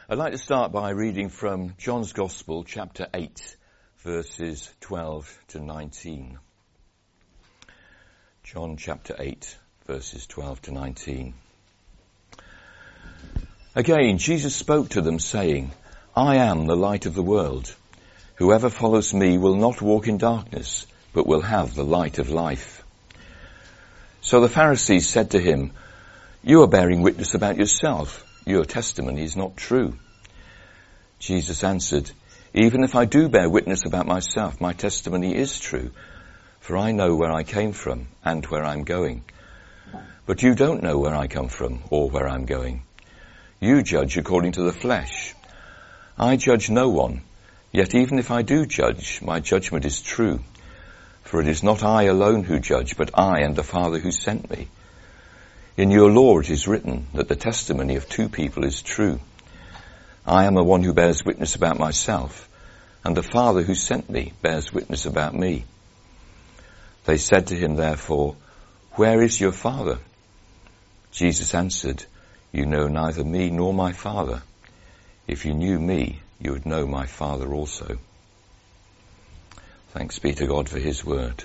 I'd like to start by reading from John's Gospel, chapter 8, verses 12 to 19. John chapter 8, verses 12 to 19. Again, Jesus spoke to them, saying, I am the light of the world. Whoever follows me will not walk in darkness, but will have the light of life. So the Pharisees said to him, You are bearing witness about yourself. Your testimony is not true. Jesus answered, Even if I do bear witness about myself, my testimony is true, for I know where I came from and where I'm going. But you don't know where I come from or where I'm going. You judge according to the flesh. I judge no one, yet even if I do judge, my judgment is true. For it is not I alone who judge, but I and the Father who sent me. In your law it is written that the testimony of two people is true. I am the one who bears witness about myself, and the Father who sent me bears witness about me. They said to him, therefore, Where is your Father? Jesus answered, You know neither me nor my Father. If you knew me, you would know my Father also. Thanks be to God for his word.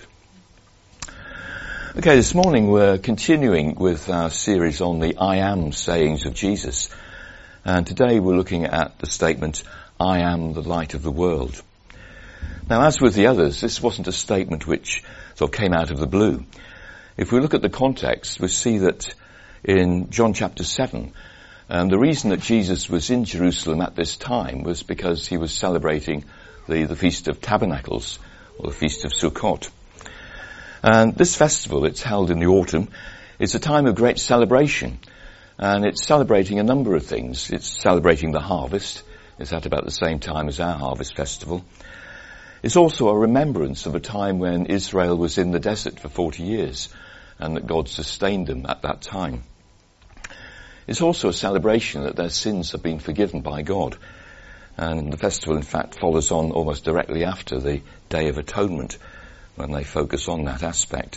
Okay, this morning we're continuing with our series on the I am sayings of Jesus. And today we're looking at the statement, I am the light of the world. Now, as with the others, this wasn't a statement which sort of came out of the blue. If we look at the context, we see that in John chapter 7, the reason that Jesus was in Jerusalem at this time was because he was celebrating the Feast of Tabernacles, or the Feast of Sukkot. And this festival, it's held in the autumn, is a time of great celebration. And it's celebrating a number of things. It's celebrating the harvest. It's at about the same time as our harvest festival. It's also a remembrance of a time when Israel was in the desert for 40 years and that God sustained them at that time. It's also a celebration that their sins have been forgiven by God. And the festival, in fact, follows on almost directly after the Day of Atonement when they focus on that aspect.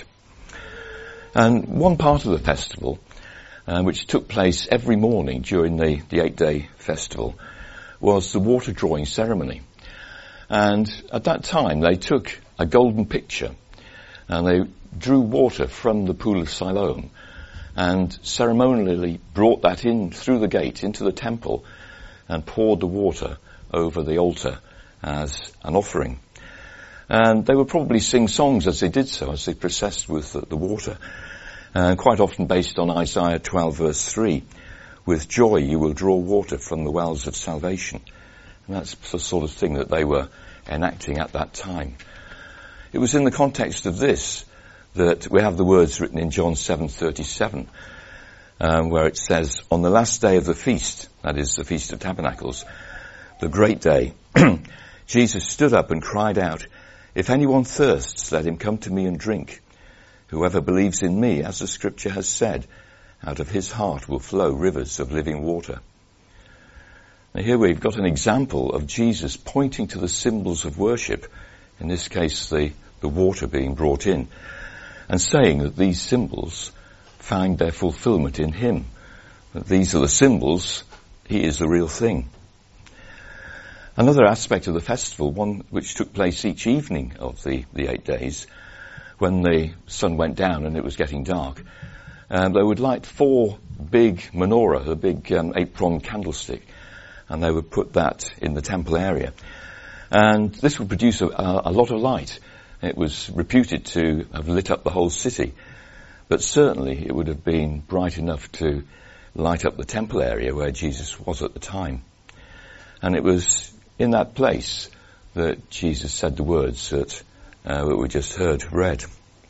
And one part of the festival, which took place every morning during the 8-day festival, was the water drawing ceremony. And at that time they took a golden pitcher and they drew water from the pool of Siloam and ceremonially brought that in through the gate into the temple and poured the water over the altar as an offering. And they would probably sing songs as they did so, as they processed with the water. Quite often based on Isaiah 12 verse 3, with joy you will draw water from the wells of salvation. And that's the sort of thing that they were enacting at that time. It was in the context of this that we have the words written in John 7:37, where it says, On the last day of the feast, that is the Feast of Tabernacles, the great day, Jesus stood up and cried out, If anyone thirsts, let him come to me and drink. Whoever believes in me, as the scripture has said, out of his heart will flow rivers of living water. Now here we've got an example of Jesus pointing to the symbols of worship, in this case the water being brought in, and saying that these symbols find their fulfillment in him. That these are the symbols, he is the real thing. Another aspect of the festival, one which took place each evening of the 8 days, when the sun went down and it was getting dark, they would light 4 big menorah, a big 8-pronged candlestick, and they would put that in the temple area. And this would produce a lot of light. It was reputed to have lit up the whole city, but certainly it would have been bright enough to light up the temple area where Jesus was at the time. And it was in that place that Jesus said the words that we just heard read.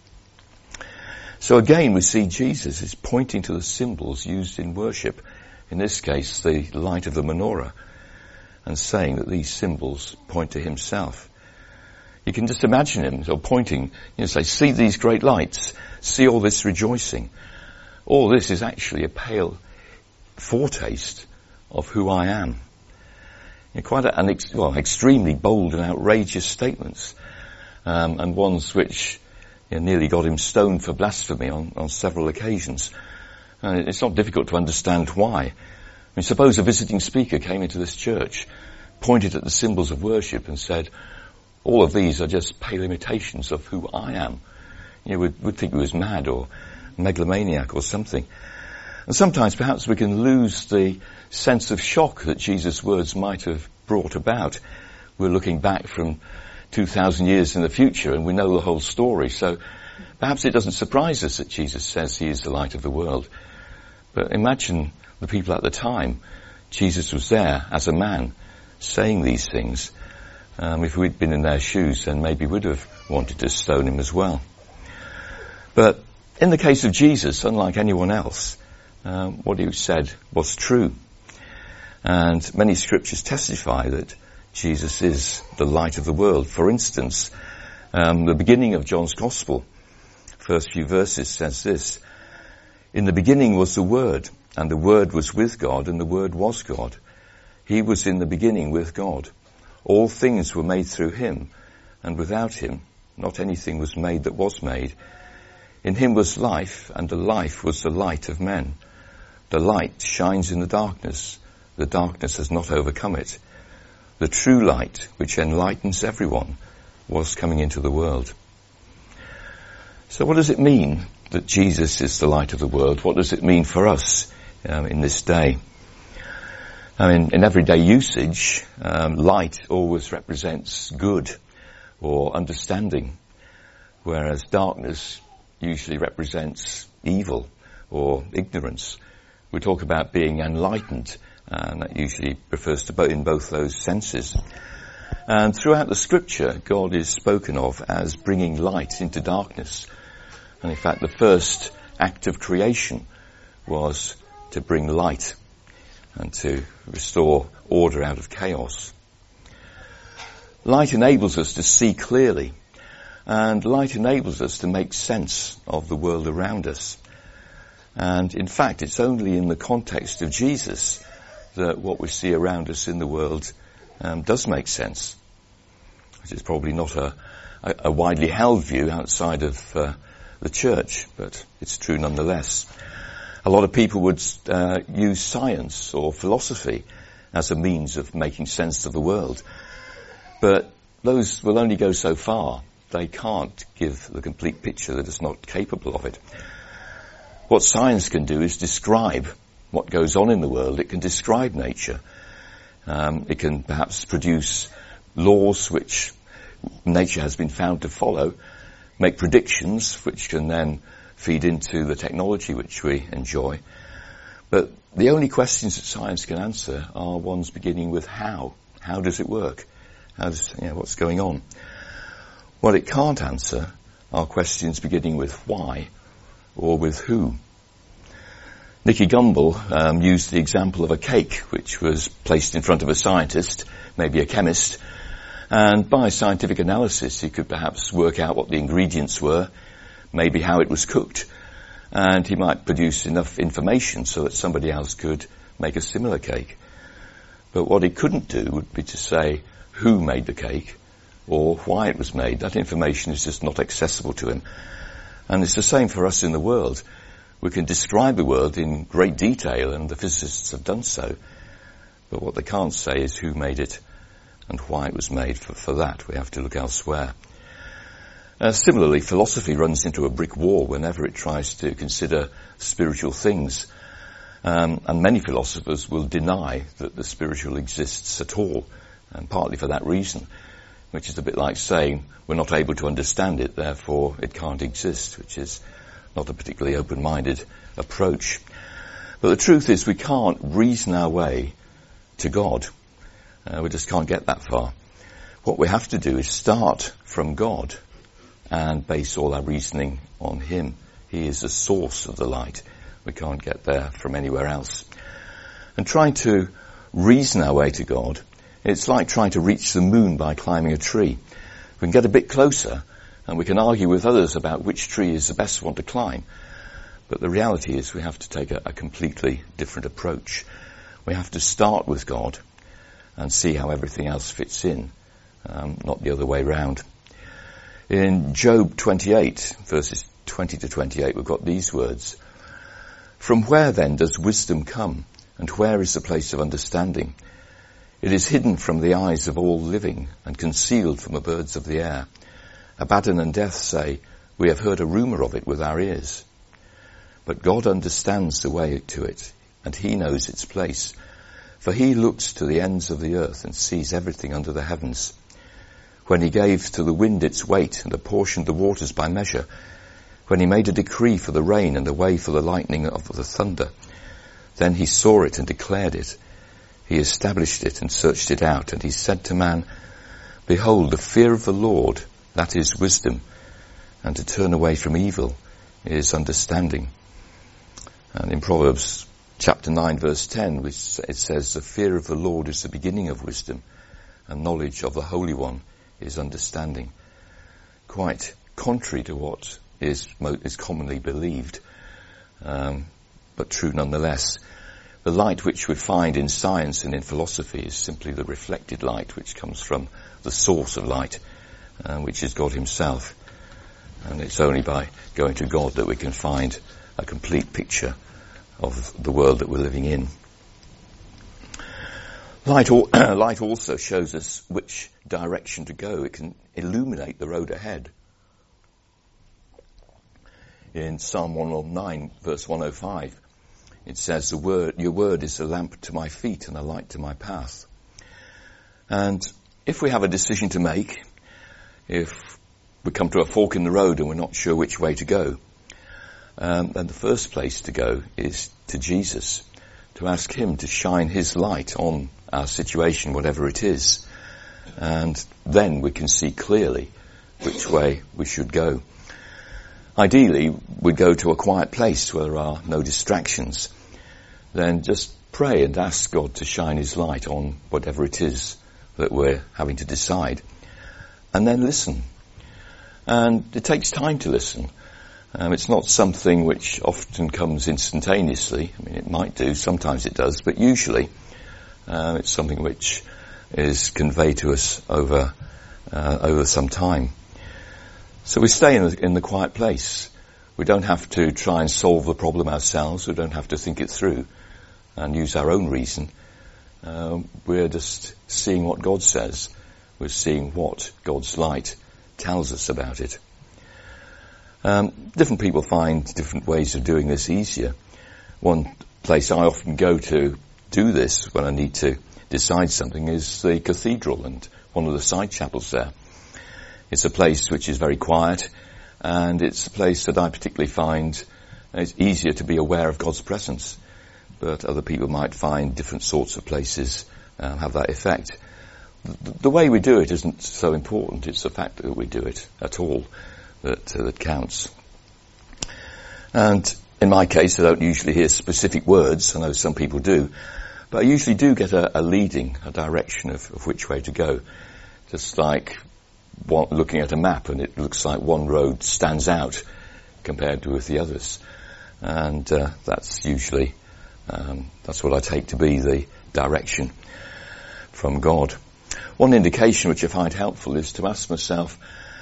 So again we see Jesus is pointing to the symbols used in worship, in this case the light of the menorah, and saying that these symbols point to himself. You can just imagine him sort of pointing, say, see these great lights, see all this rejoicing. All this is actually a pale foretaste of who I am. Quite extremely bold and outrageous statements. And ones which nearly got him stoned for blasphemy on several occasions. It's not difficult to understand why. mean, suppose a visiting speaker came into this church, pointed at the symbols of worship and said, all of these are just pale imitations of who I am. We'd think he was mad or megalomaniac or something. And sometimes perhaps we can lose the sense of shock that Jesus' words might have brought about. We're looking back from 2,000 years in the future and we know the whole story. So perhaps it doesn't surprise us that Jesus says he is the light of the world. But imagine the people at the time. Jesus was there as a man saying these things. If we'd been in their shoes, then maybe we'd have wanted to stone him as well. But in the case of Jesus, unlike anyone else, what he said was true. And many scriptures testify that Jesus is the light of the world. For instance, the beginning of John's Gospel, first few verses says this: in the beginning was the Word, and the Word was with God, and the Word was God. He was in the beginning with God. All things were made through him, and without him not anything was made that was made. In him was life, and the life was the light of men. The light shines in the darkness has not overcome it. The true light, which enlightens everyone, was coming into the world. So what does it mean that Jesus is the light of the world? What does it mean for us in this day? I mean, in everyday usage, light always represents good or understanding, whereas darkness usually represents evil or ignorance. We talk about being enlightened, and that usually refers to in both those senses. And throughout the scripture, God is spoken of as bringing light into darkness. And in fact, the first act of creation was to bring light and to restore order out of chaos. Light enables us to see clearly, and light enables us to make sense of the world around us. And in fact, it's only in the context of Jesus that what we see around us in the world does make sense. Which is probably not a widely held view outside of the church, but it's true nonetheless. A lot of people would use science or philosophy as a means of making sense of the world. But those will only go so far. They can't give the complete picture. They're just not capable of it. What science can do is describe what goes on in the world. It can describe nature. It can perhaps produce laws which nature has been found to follow, make predictions which can then feed into the technology which we enjoy. But the only questions that science can answer are ones beginning with how. How does it work? What's going on? What it can't answer are questions beginning with why or with who. Nicky Gumbel used the example of a cake which was placed in front of a scientist, maybe a chemist, and by scientific analysis he could perhaps work out what the ingredients were, maybe how it was cooked, and he might produce enough information so that somebody else could make a similar cake. But what he couldn't do would be to say who made the cake or why it was made. That information is just not accessible to him. And it's the same for us in the world. We can describe the world in great detail, and the physicists have done so, but what they can't say is who made it and why it was made. For that we have to look elsewhere. Similarly, philosophy runs into a brick wall whenever it tries to consider spiritual things. And many philosophers will deny that the spiritual exists at all, and partly for that reason, which is a bit like saying we're not able to understand it, therefore it can't exist, which is not a particularly open-minded approach. But the truth is we can't reason our way to God. We just can't get that far. What we have to do is start from God and base all our reasoning on him. He is the source of the light. We can't get there from anywhere else. And trying to reason our way to God, it's like trying to reach the moon by climbing a tree. We can get a bit closer and we can argue with others about which tree is the best one to climb. But the reality is we have to take a completely different approach. We have to start with God and see how everything else fits in, not the other way round. In Job 28, verses 20 to 28, we've got these words. From where then does wisdom come, And where is the place of understanding? It is hidden from the eyes of all living and concealed from the birds of the air. Abaddon and death say, we have heard a rumour of it with our ears. But God understands the way to it, and he knows its place. For he looks to the ends of the earth and sees everything under the heavens. When he gave to the wind its weight and apportioned the waters by measure, when he made a decree for the rain and a way for the lightning of the thunder, then he saw it and declared it. He established it and searched it out, and he said to man, behold, the fear of the Lord, that is wisdom, and to turn away from evil is understanding. And in Proverbs chapter 9 verse 10, it says, the fear of the Lord is the beginning of wisdom, and knowledge of the Holy One is understanding. Quite contrary to what is commonly believed, but true nonetheless. The light which we find in science and in philosophy is simply the reflected light which comes from the source of light, which is God himself. And it's only by going to God that we can find a complete picture of the world that we're living in. Light also shows us which direction to go. It can illuminate the road ahead. In Psalm 109, verse 105, it says, your word is a lamp to my feet and a light to my path. And if we have a decision to make, if we come to a fork in the road and we're not sure which way to go, then the first place to go is to Jesus, to ask him to shine his light on our situation, whatever it is. And then we can see clearly which way we should go. Ideally, we'd go to a quiet place where there are no distractions. Then just pray and ask God to shine his light on whatever it is that we're having to decide. And then listen. And it takes time to listen. It's not something which often comes instantaneously. I mean, it might do, sometimes it does, but usually it's something which is conveyed to us over some time. So we stay in the quiet place. We don't have to try and solve the problem ourselves. We don't have to think it through and use our own reason. We're just seeing what God says. We're seeing what God's light tells us about it. Different people find different ways of doing this easier. One place I often go to do this when I need to decide something is the cathedral and one of the side chapels there. It's a place which is very quiet, and it's a place that I particularly find it's easier to be aware of God's presence. But other people might find different sorts of places have that effect. The way we do it isn't so important. It's the fact that we do it at all that counts. And in my case, I don't usually hear specific words. I know some people do. But I usually do get a leading, a direction of which way to go. Just like looking at a map, and it looks like one road stands out compared with the others. And that's usually, that's what I take to be the direction from God. One indication which I find helpful is to ask myself,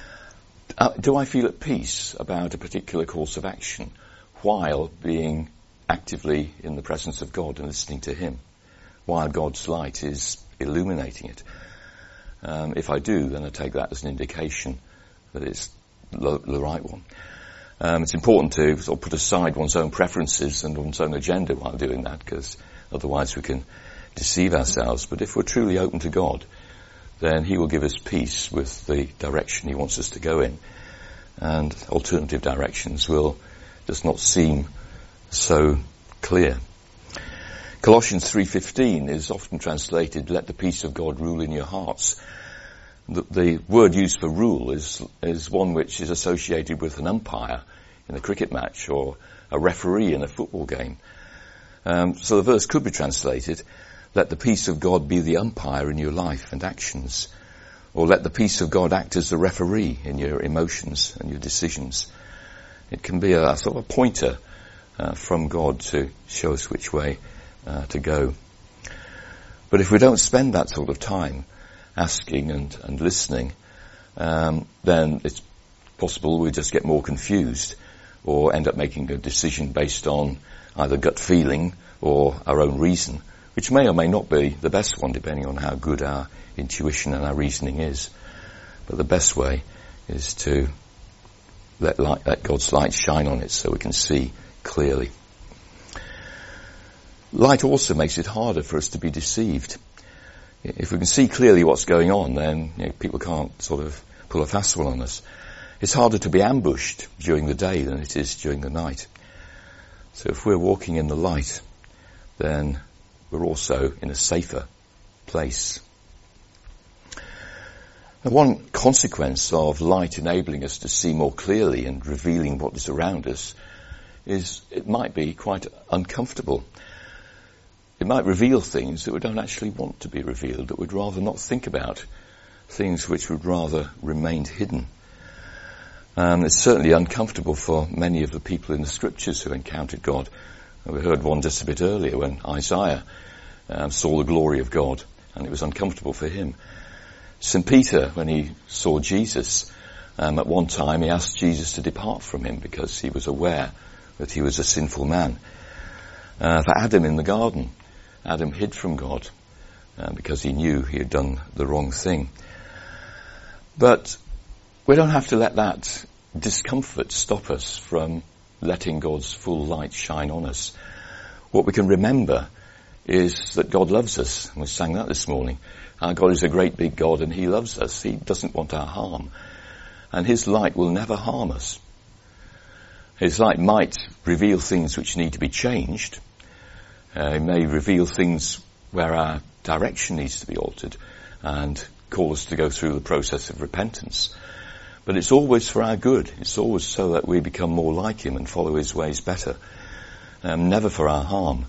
do I feel at peace about a particular course of action while being actively in the presence of God and listening to him, while God's light is illuminating it? If I do, then I take that as an indication that it's the right one. It's important to sort of put aside one's own preferences and one's own agenda while doing that, because otherwise we can deceive ourselves. But if we're truly open to God, then he will give us peace with the direction he wants us to go in. And alternative directions will just not seem so clear. Colossians 3:15 is often translated, let the peace of God rule in your hearts. The word used for rule is one which is associated with an umpire in a cricket match or a referee in a football game. So the verse could be translated, let the peace of God be the umpire in your life and actions. Or let the peace of God act as the referee in your emotions and your decisions. It can be a sort of a pointer from God to show us which way to go. But if we don't spend that sort of time asking and listening, then it's possible we just get more confused or end up making a decision based on either gut feeling or our own reason, which may or may not be the best one, depending on how good our intuition and our reasoning is. But the best way is to let God's light shine on it so we can see clearly. Light also makes it harder for us to be deceived. If we can see clearly what's going on, then people can't sort of pull a fast one on us. It's harder to be ambushed during the day than it is during the night. So if we're walking in the light, then we're also in a safer place. And one consequence of light enabling us to see more clearly and revealing what is around us is it might be quite uncomfortable. It might reveal things that we don't actually want to be revealed, that we'd rather not think about, things which would rather remain hidden. It's certainly uncomfortable for many of the people in the scriptures who encountered God. We heard one just a bit earlier when Isaiah saw the glory of God, and it was uncomfortable for him. St. Peter, when he saw Jesus, at one time he asked Jesus to depart from him because he was aware that he was a sinful man. For Adam in the garden, Adam hid from God because he knew he had done the wrong thing. But we don't have to let that discomfort stop us from letting God's full light shine on us. What we can remember is that God loves us. And we sang that this morning. Our God is a great big God and he loves us. He doesn't want our harm. And his light will never harm us. His light might reveal things which need to be changed. It may reveal things where our direction needs to be altered and call us to go through the process of repentance. But it's always for our good. It's always so that we become more like him and follow his ways better. Never for our harm.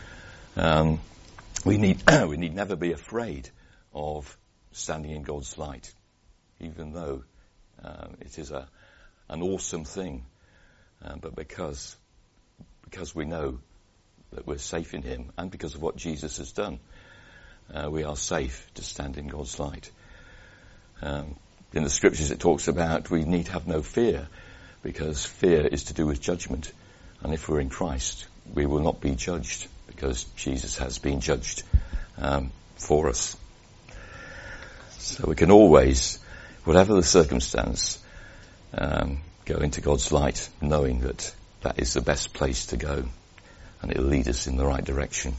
We need never be afraid of standing in God's light, even though it is an awesome thing. But because we know that we're safe in him, and because of what Jesus has done, we are safe to stand in God's light. In the scriptures it talks about we need have no fear, because fear is to do with judgment. And if we're in Christ, we will not be judged, because Jesus has been judged for us. So we can always, whatever the circumstance, go into God's light, knowing that that is the best place to go, and it'll lead us in the right direction.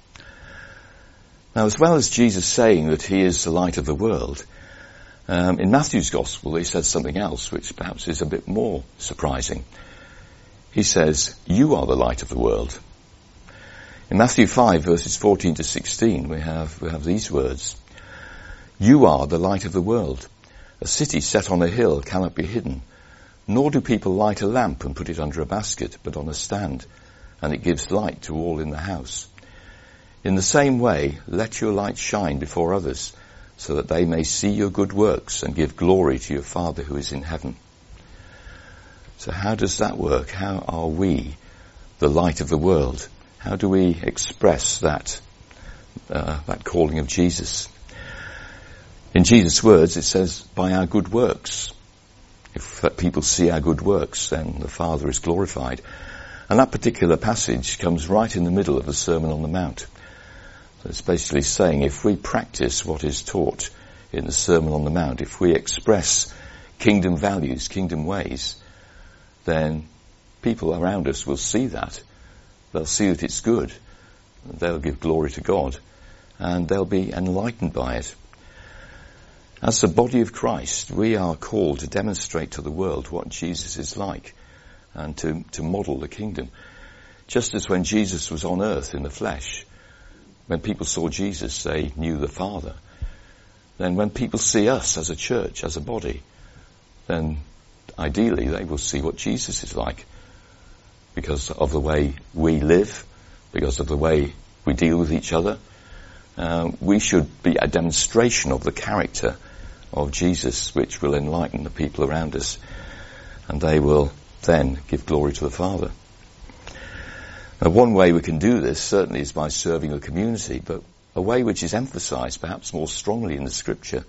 Now, as well as Jesus saying that he is the light of the world, in Matthew's Gospel he says something else which perhaps is a bit more surprising. He says, "You are the light of the world." In Matthew 5 verses 14 to 16 we have these words. "You are the light of the world. A city set on a hill cannot be hidden. Nor do people light a lamp and put it under a basket, but on a stand, and it gives light to all in the house. In the same way, let your light shine before others, so that they may see your good works and give glory to your Father who is in heaven." So how does that work? How are we the light of the world? How do we express that calling of Jesus? In Jesus' words, it says, by our good works. If people see our good works, then the Father is glorified. And that particular passage comes right in the middle of the Sermon on the Mount. So it's basically saying if we practice what is taught in the Sermon on the Mount, if we express kingdom values, kingdom ways, then people around us will see that. They'll see that it's good. They'll give glory to God. And they'll be enlightened by it. As the body of Christ, we are called to demonstrate to the world what Jesus is like and to model the kingdom. Just as when Jesus was on earth in the flesh, when people saw Jesus, they knew the Father. Then when people see us as a church, as a body, then ideally they will see what Jesus is like because of the way we live, because of the way we deal with each other. We should be a demonstration of the character of Jesus, which will enlighten the people around us, and they will then give glory to the Father. Now, one way we can do this certainly is by serving the community, but a way which is emphasized perhaps more strongly in the scripture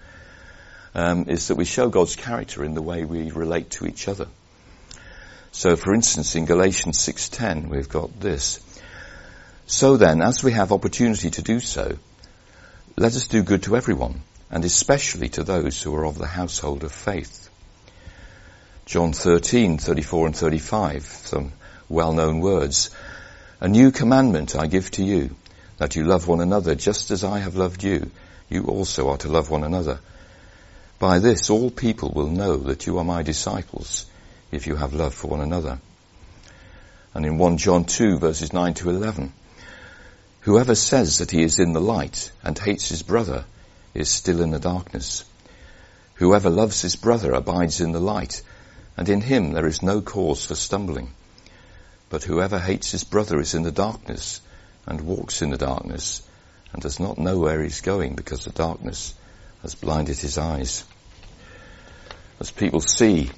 is that we show God's character in the way we relate to each other. So, for instance, in Galatians 6:10 we've got this. So then, as we have opportunity to do so, let us do good to everyone, and especially to those who are of the household of faith. John 13:34 and 35, some well-known words. A new commandment I give to you, that you love one another just as I have loved you. You also are to love one another. By this all people will know that you are my disciples, if you have love for one another. And in 1 John 2 verses 9 to 11, whoever says that he is in the light and hates his brother is still in the darkness. Whoever loves his brother abides in the light, and in him there is no cause for stumbling. But whoever hates his brother is in the darkness and walks in the darkness and does not know where he is going because the darkness has blinded his eyes. As people see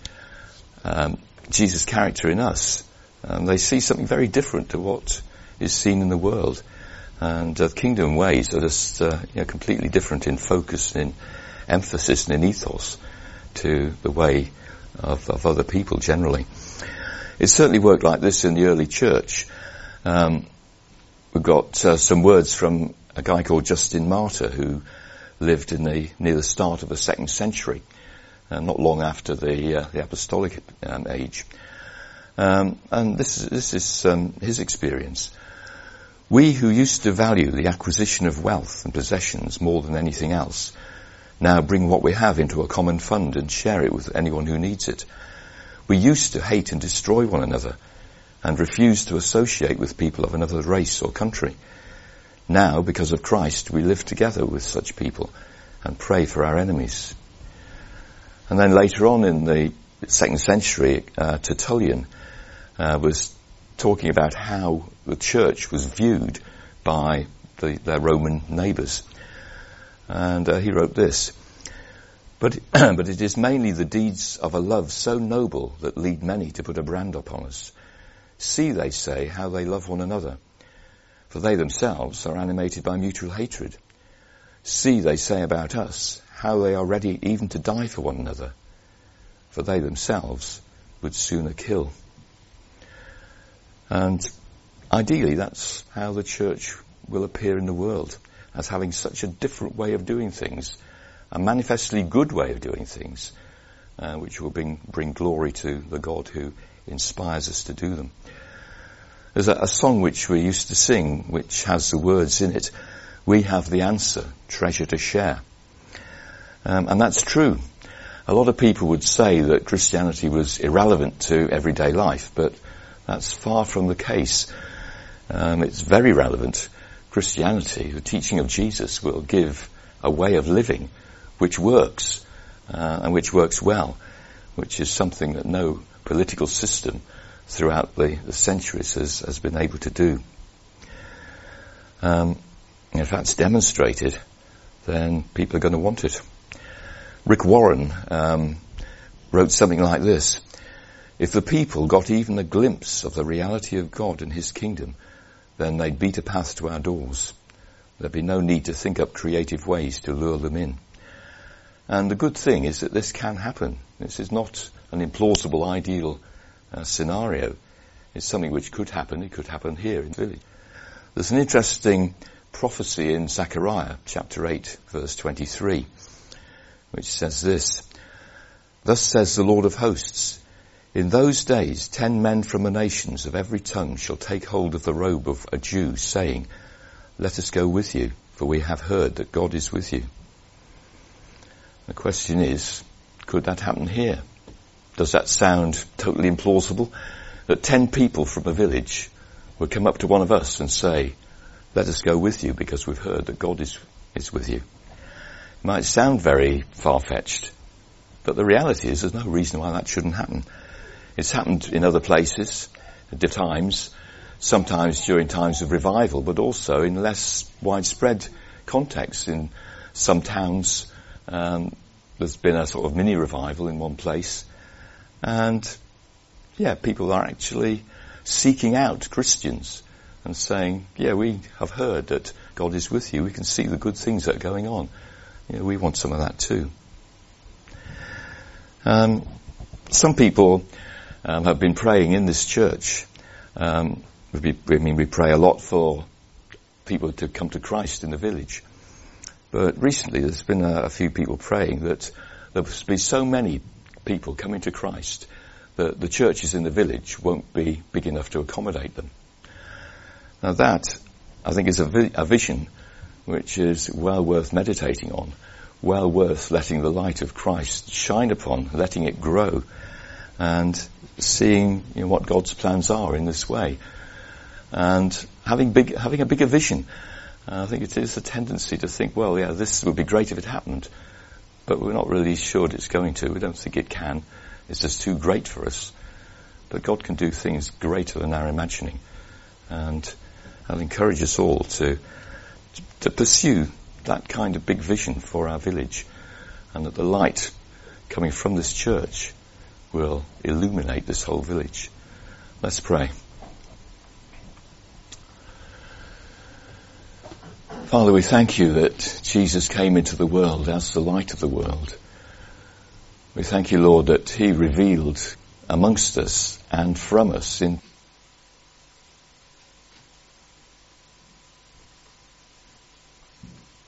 Jesus' character in us, they see something very different to what is seen in the world. And kingdom ways are just completely different in focus, in emphasis and in ethos to the way of other people generally. It certainly worked like this in the early church. We've got some words from a guy called Justin Martyr who lived near the start of the 2nd century, not long after the apostolic age. And this is his experience. We who used to value the acquisition of wealth and possessions more than anything else now bring what we have into a common fund and share it with anyone who needs it. We used to hate and destroy one another and refuse to associate with people of another race or country. Now, because of Christ, we live together with such people and pray for our enemies. And then later on in the 2nd century, Tertullian was talking about how the church was viewed by their Roman neighbours. And he wrote this, but it is mainly the deeds of a love so noble that lead many to put a brand upon us. See, they say, how they love one another, for they themselves are animated by mutual hatred. See, they say about us, how they are ready even to die for one another, for they themselves would sooner kill. And ideally, that's how the church will appear in the world, as having such a different way of doing things, a manifestly good way of doing things, which will bring glory to the God who inspires us to do them. There's a song which we used to sing, which has the words in it, we have the answer, treasure to share. And that's true. A lot of people would say that Christianity was irrelevant to everyday life, but that's far from the case. It's very relevant. Christianity, the teaching of Jesus, will give a way of living which works, and which works well, which is something that no political system throughout the centuries has been able to do. If that's demonstrated, then people are going to want it. Rick Warren wrote something like this: if the people got even a glimpse of the reality of God and his kingdom, then they'd beat a path to our doors. There'd be no need to think up creative ways to lure them in. And the good thing is that this can happen. This is not an implausible, ideal scenario. It's something which could happen. It could happen here in Philly. There's an interesting prophecy in Zechariah chapter 8, verse 23, which says this: Thus says the Lord of hosts, in those days 10 men from the nations of every tongue shall take hold of the robe of a Jew, saying, let us go with you, for we have heard that God is with you. The question is, could that happen here? Does that sound totally implausible? That 10 people from a village would come up to one of us and say, let us go with you because we've heard that God is with you. It might sound very far-fetched, but the reality is there's no reason why that shouldn't happen. It's happened in other places at different times, sometimes during times of revival, but also in less widespread contexts. In some towns, there's been a sort of mini revival in one place, and people are actually seeking out Christians and saying, we have heard that God is with you. We can see the good things that are going on. We want some of that too. Some people have been praying in this church. We pray a lot for people to come to Christ in the village. But recently there's been a few people praying that there will be so many people coming to Christ that the churches in the village won't be big enough to accommodate them. Now that, I think, is a vision which is well worth meditating on, well worth letting the light of Christ shine upon, letting it grow, and seeing what God's plans are in this way. And having a bigger vision. I think it is a tendency to think, well, yeah, this would be great if it happened, but we're not really sure it's going to. We don't think it can. It's just too great for us. But God can do things greater than our imagining. And I'll encourage us all to pursue that kind of big vision for our village, and that the light coming from this church will illuminate this whole village. Let's pray. Father, we thank you that Jesus came into the world as the light of the world. We thank you, Lord, that he revealed amongst us and from us in